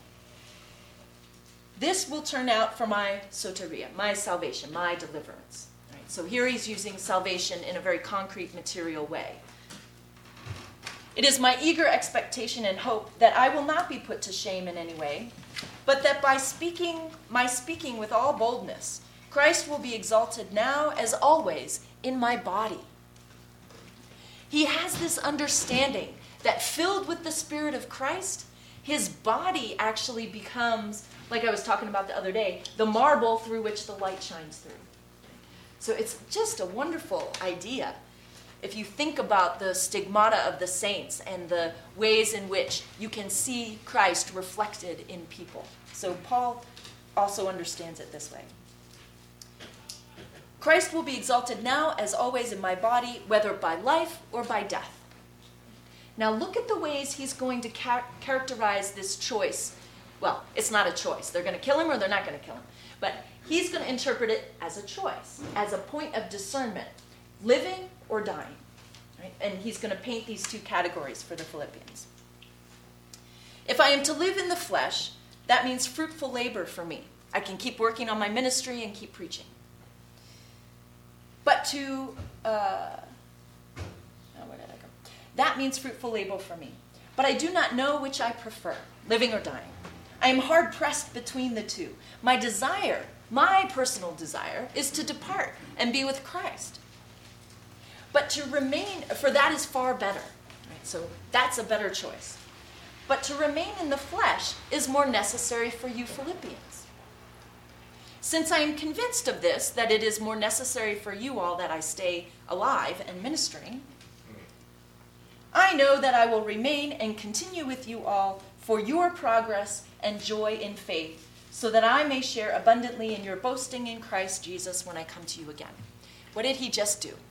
this will turn out for my soteria, my salvation, my deliverance. Right? So here he's using salvation in a very concrete, material way. It is my eager expectation and hope that I will not be put to shame in any way, but that by speaking, my speaking with all boldness, Christ will be exalted now as always in my body. He has this understanding that filled with the Spirit of Christ, his body actually becomes, like I was talking about the other day, the marble through which the light shines through. So it's just a wonderful idea. If you think about the stigmata of the saints and the ways in which you can see Christ reflected in people. So Paul also understands it this way. Christ will be exalted now, as always, in my body, whether by life or by death. Now look at the ways he's going to char- characterize this choice. Well, it's not a choice. They're going to kill him or they're not going to kill him. But he's going to interpret it as a choice, as a point of discernment, living or dying. Right? And he's going to paint these two categories for the Philippians. If I am to live in the flesh, that means fruitful labor for me. I can keep working on my ministry and keep preaching. But to, uh, oh, where did I go? That means fruitful labor for me. But I do not know which I prefer, living or dying. I am hard pressed between the two. My desire, my personal desire, is to depart and be with Christ. But to remain, for that is far better. Right? So that's a better choice. But to remain in the flesh is more necessary for you Philippians. Since I am convinced of this, that it is more necessary for you all that I stay alive and ministering, I know that I will remain and continue with you all for your progress and joy in faith, so that I may share abundantly in your boasting in Christ Jesus when I come to you again. What did he just do?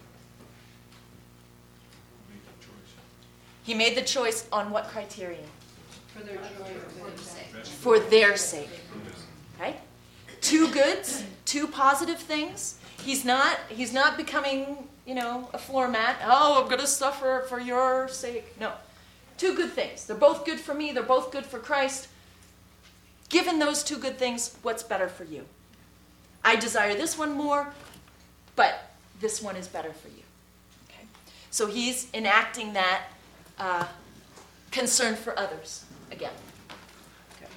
He made the choice on what criterion? For their joy. For their sake. Right? two goods, two positive things. He's not, he's not becoming, you know, a floor mat. Oh, I'm going to suffer for your sake. No. Two good things. They're both good for me. They're both good for Christ. Given those two good things, what's better for you? I desire this one more, but this one is better for you. Okay? So he's enacting that uh, concern for others again. Okay.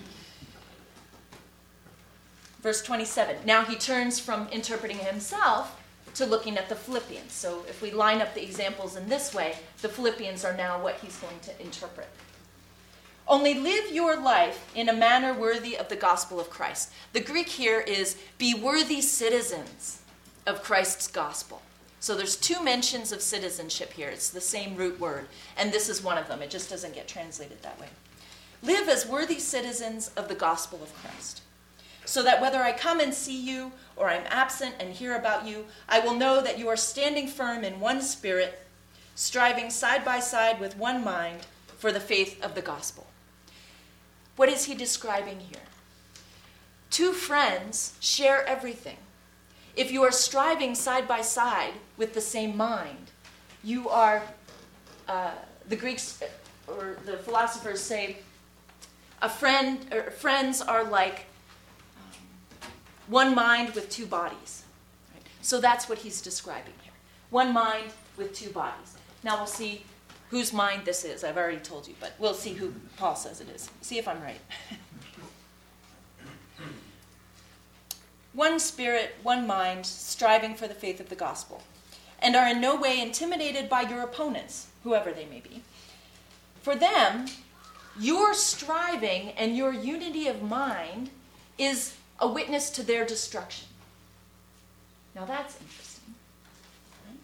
Verse twenty-seven. Now he turns from interpreting himself to looking at the Philippians. So if we line up the examples in this way, the Philippians are now what he's going to interpret. Only live your life in a manner worthy of the gospel of Christ. The Greek here is be worthy citizens of Christ's gospel. So there's two mentions of citizenship here. It's the same root word. And this is one of them. It just doesn't get translated that way. Live as worthy citizens of the gospel of Christ, so that whether I come and see you or I'm absent and hear about you, I will know that you are standing firm in one spirit, striving side by side with one mind for the faith of the gospel. What is he describing here? Two friends share everything. If you are striving side by side with the same mind, you are, uh, the Greeks or the philosophers say, a friend or friends are like um, one mind with two bodies. Right? So that's what he's describing here. One mind with two bodies. Now we'll see whose mind this is. I've already told you, but we'll see who Paul says it is. See if I'm right. One spirit, one mind, striving for the faith of the gospel, and are in no way intimidated by your opponents, whoever they may be. For them, your striving and your unity of mind is a witness to their destruction. Now that's interesting. Right?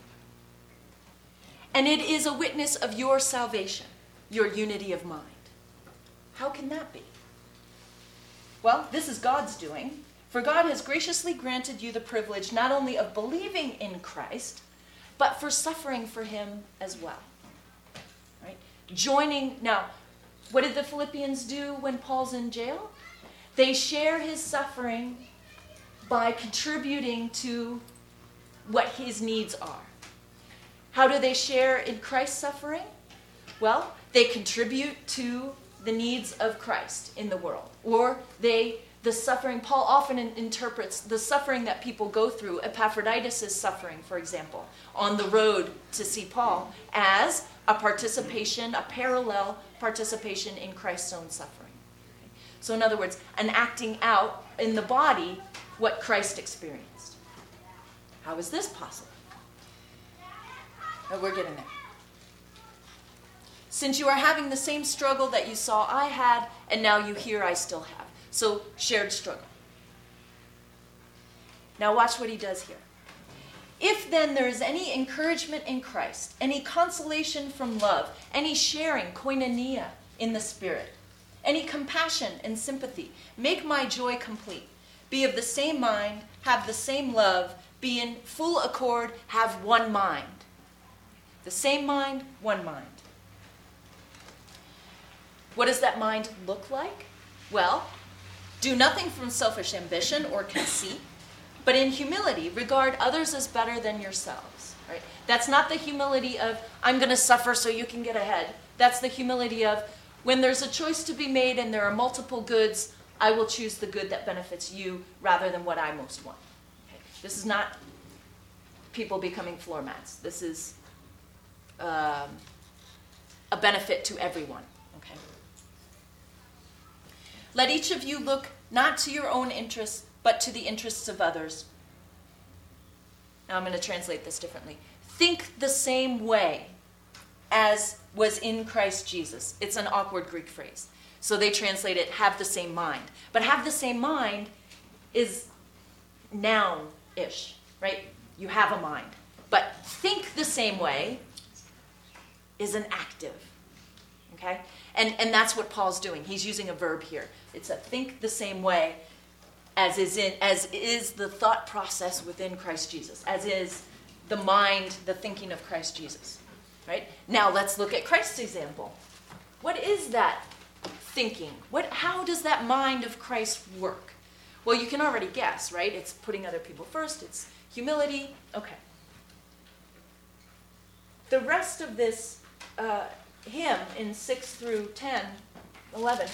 And it is a witness of your salvation, your unity of mind. How can that be? Well, this is God's doing. For God has graciously granted you the privilege not only of believing in Christ, but for suffering for him as well. Right? Joining, now, what did the Philippians do when Paul's in jail? They share his suffering by contributing to what his needs are. How do they share in Christ's suffering? Well, they contribute to the needs of Christ in the world. Or they The suffering, Paul often in, interprets the suffering that people go through, Epaphroditus' suffering, for example, on the road to see Paul, as a participation, a parallel participation in Christ's own suffering. Okay? So in other words, an acting out in the body what Christ experienced. How is this possible? Oh, we're getting there. Since you are having the same struggle that you saw I had, and now you hear I still have. So, shared struggle. Now watch what he does here. If then there is any encouragement in Christ, any consolation from love, any sharing, koinonia, in the Spirit, any compassion and sympathy, make my joy complete. Be of the same mind, have the same love, be in full accord, have one mind. The same mind, one mind. What does that mind look like? Well, do nothing from selfish ambition or conceit, but in humility regard others as better than yourselves. Right? That's not the humility of, I'm going to suffer so you can get ahead. That's the humility of, when there's a choice to be made and there are multiple goods, I will choose the good that benefits you rather than what I most want. Okay? This is not people becoming floor mats. This is um, a benefit to everyone. Okay? Let each of you look not to your own interests, but to the interests of others. Now I'm going to translate this differently. Think the same way as was in Christ Jesus. It's an awkward Greek phrase. So they translate it, have the same mind. But have the same mind is noun-ish, right? You have a mind. But think the same way is an active, okay? And, and that's what Paul's doing. He's using a verb here. It's a think the same way as is in as is the thought process within Christ Jesus, as is the mind, the thinking of Christ Jesus. Right? Now let's look at Christ's example. What is that thinking? What how does that mind of Christ work? Well, you can already guess, right? It's putting other people first, it's humility. Okay. The rest of this uh, hymn in six through ten, eleven,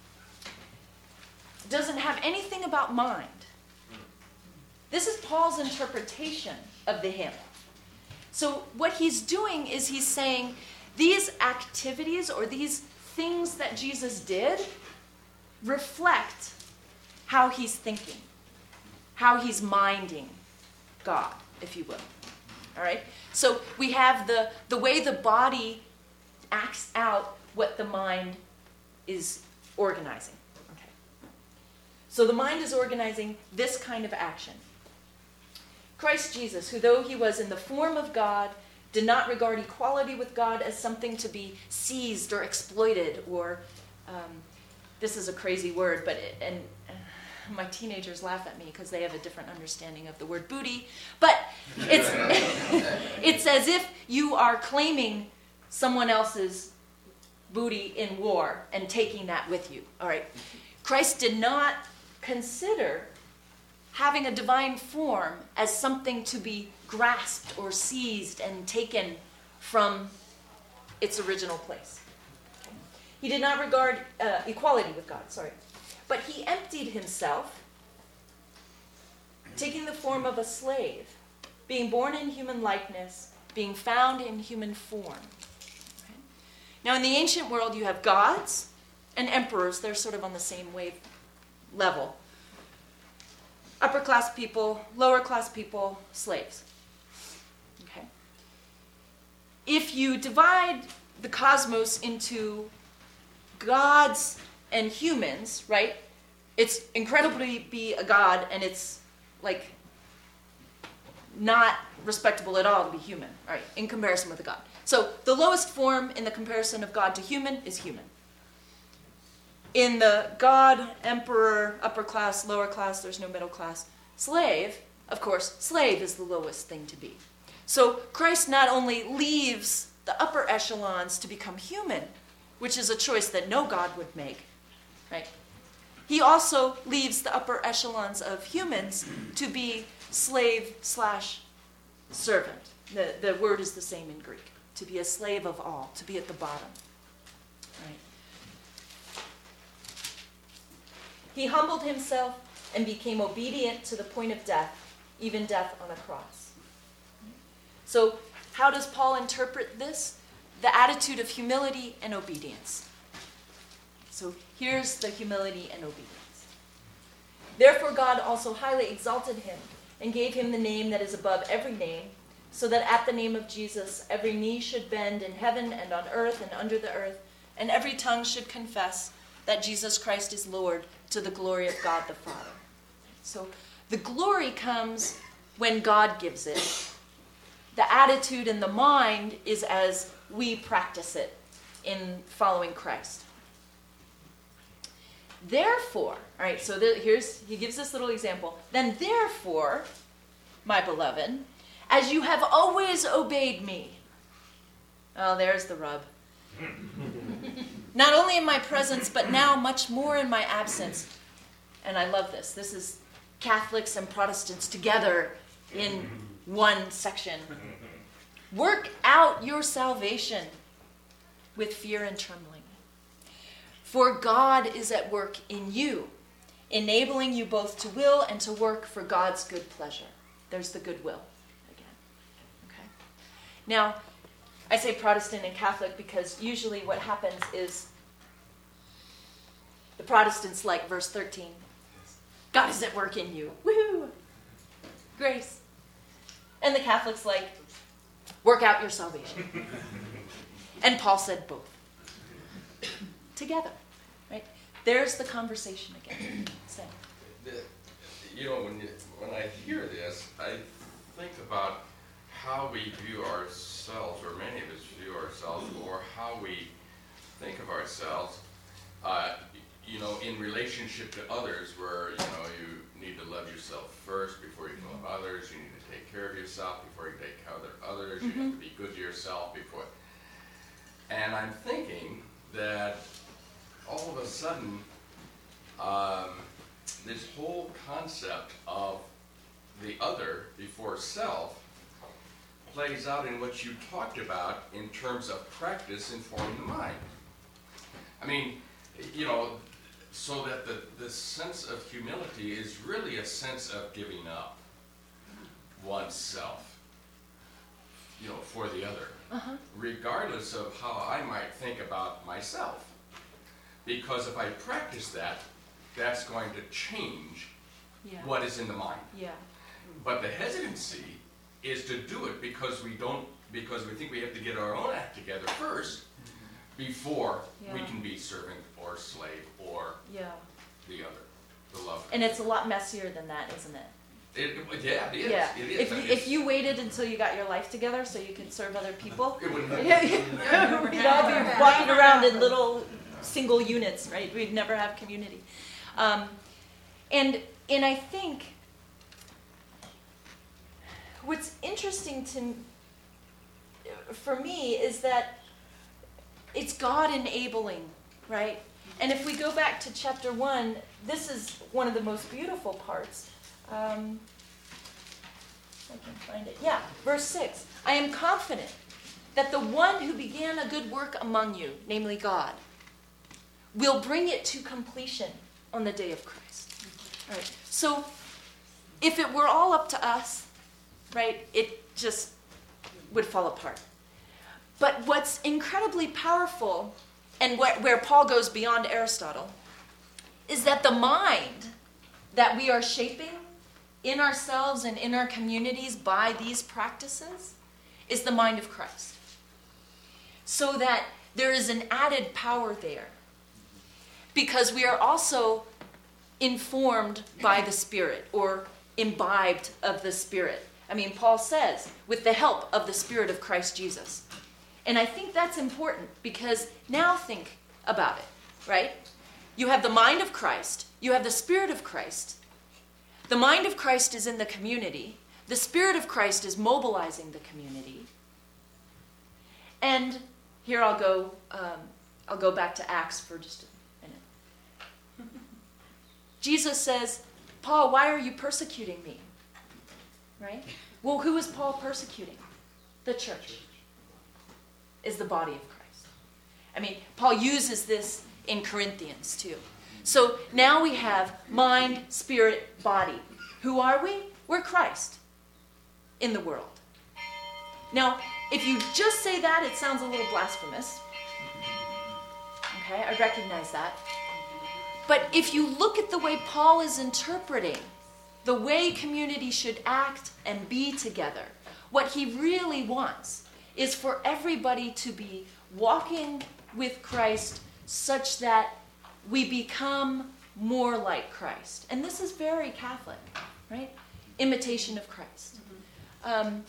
doesn't have anything about mind. This is Paul's interpretation of the hymn. So what he's doing is he's saying these activities or these things that Jesus did reflect how he's thinking, how he's minding God, if you will. All right? So we have the, the way the body acts out what the mind is organizing. Okay. So the mind is organizing this kind of action. Christ Jesus, who though he was in the form of God, did not regard equality with God as something to be seized or exploited, or, um, this is a crazy word, but it, and uh, my teenagers laugh at me because they have a different understanding of the word booty, but it's, it's as if you are claiming someone else's booty in war and taking that with you, all right? Christ did not consider having a divine form as something to be grasped or seized and taken from its original place. Okay. He did not regard uh, equality with God, sorry. But he emptied himself, taking the form of a slave, being born in human likeness, being found in human form. Okay. Now in the ancient world you have gods and emperors. They're sort of on the same wave level. Upper class people, lower class people, slaves. Okay. If you divide the cosmos into gods and humans, right? It's incredibly be a god, and it's like not respectable at all to be human, all right, in comparison with a god. So the lowest form in the comparison of God to human is human. In the God, emperor, upper class, lower class, there's no middle class. Slave, of course, slave is the lowest thing to be. So Christ not only leaves the upper echelons to become human, which is a choice that no God would make, right? He also leaves the upper echelons of humans to be slave slash servant. The, the word is the same in Greek. To be a slave of all, to be at the bottom, right? He humbled himself and became obedient to the point of death, even death on a cross. So how does Paul interpret this? The attitude of humility and obedience. So here's the humility and obedience. Therefore God also highly exalted him and gave him the name that is above every name, so that at the name of Jesus every knee should bend in heaven and on earth and under the earth, and every tongue should confess that Jesus Christ is Lord, to the glory of God the Father. So the glory comes when God gives it. The attitude and the mind is as we practice it in following Christ. Therefore, all right, so the, here's, he gives this little example. Then therefore, my beloved, as you have always obeyed me. Oh, there's the rub. Not only in my presence, but now much more in my absence. And I love this. This is Catholics and Protestants together in one section. Work out your salvation with fear and trembling. For God is at work in you, enabling you both to will and to work for God's good pleasure. There's the goodwill again. Okay. Now, I say Protestant and Catholic because usually what happens is the Protestants like verse thirteen. God is at work in you. Woohoo! Grace. And the Catholics like, work out your salvation. And Paul said both. Together. Right? There's the conversation again. So. The, you know, when, you, when I hear this, I think about how we view ourselves, or many of us view ourselves, or how we think of ourselves, uh, you know, in relationship to others, where, you know, you need to love yourself first before you can love others. You need to take care of yourself before you take care of others. Mm-hmm. You have to be good to yourself before. And I'm thinking that all of a sudden, um, this whole concept of the other before self plays out in what you talked about in terms of practice informing the mind. I mean, you know, so that the, the sense of humility is really a sense of giving up oneself, you know, for the other, uh-huh. regardless of how I might think about myself. Because if I practice that, that's going to change yeah. what is in the mind. Yeah. But the hesitancy is to do it because we don't, because we think we have to get our own act together first before yeah. we can be servant or slave or yeah. the other, the lover. And it's a lot messier than that, isn't it? It, yeah, it is. Yeah. It is. If, if you waited until you got your life together so you could serve other people, it wouldn't happen. We'd all be walking around in little single units, right? We'd never have community. Um, and and I think what's interesting to for me is that it's God enabling, right? And if we go back to chapter one, this is one of the most beautiful parts. Um, I can find it. Yeah, verse six. I am confident that the one who began a good work among you, namely God, will bring it to completion on the day of Christ. All right. So if it were all up to us, right, it just would fall apart. But what's incredibly powerful, and where, where Paul goes beyond Aristotle, is that the mind that we are shaping in ourselves and in our communities by these practices is the mind of Christ. So that there is an added power there. Because we are also informed by the Spirit or imbibed of the Spirit. I mean, Paul says, with the help of the Spirit of Christ Jesus. And I think that's important because now think about it, right? You have the mind of Christ. You have the Spirit of Christ. The mind of Christ is in the community. The Spirit of Christ is mobilizing the community. And here I'll go, um, I'll go back to Acts for just a minute. Jesus says, Paul, why are you persecuting me? Right? Well, who is Paul persecuting? The church is the body of Christ. I mean, Paul uses this in Corinthians too. So now we have mind, spirit, body. Who are we? We're Christ in the world. Now, if you just say that, it sounds a little blasphemous. Okay, I recognize that. But if you look at the way Paul is interpreting the way community should act and be together, what he really wants is for everybody to be walking with Christ such that we become more like Christ. And this is very Catholic, right? Imitation of Christ. Um,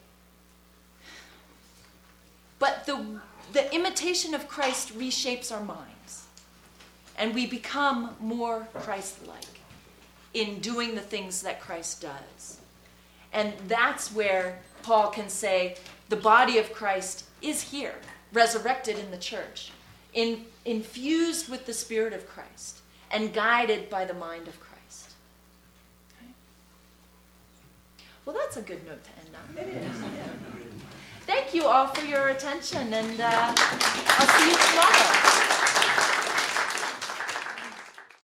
but the, the imitation of Christ reshapes our minds. And we become more Christ-like in doing the things that Christ does. And that's where Paul can say the body of Christ is here, resurrected in the church, in, infused with the Spirit of Christ, and guided by the mind of Christ. Okay? Well, that's a good note to end on. It is, yeah. Thank you all for your attention, and uh, I'll see you tomorrow.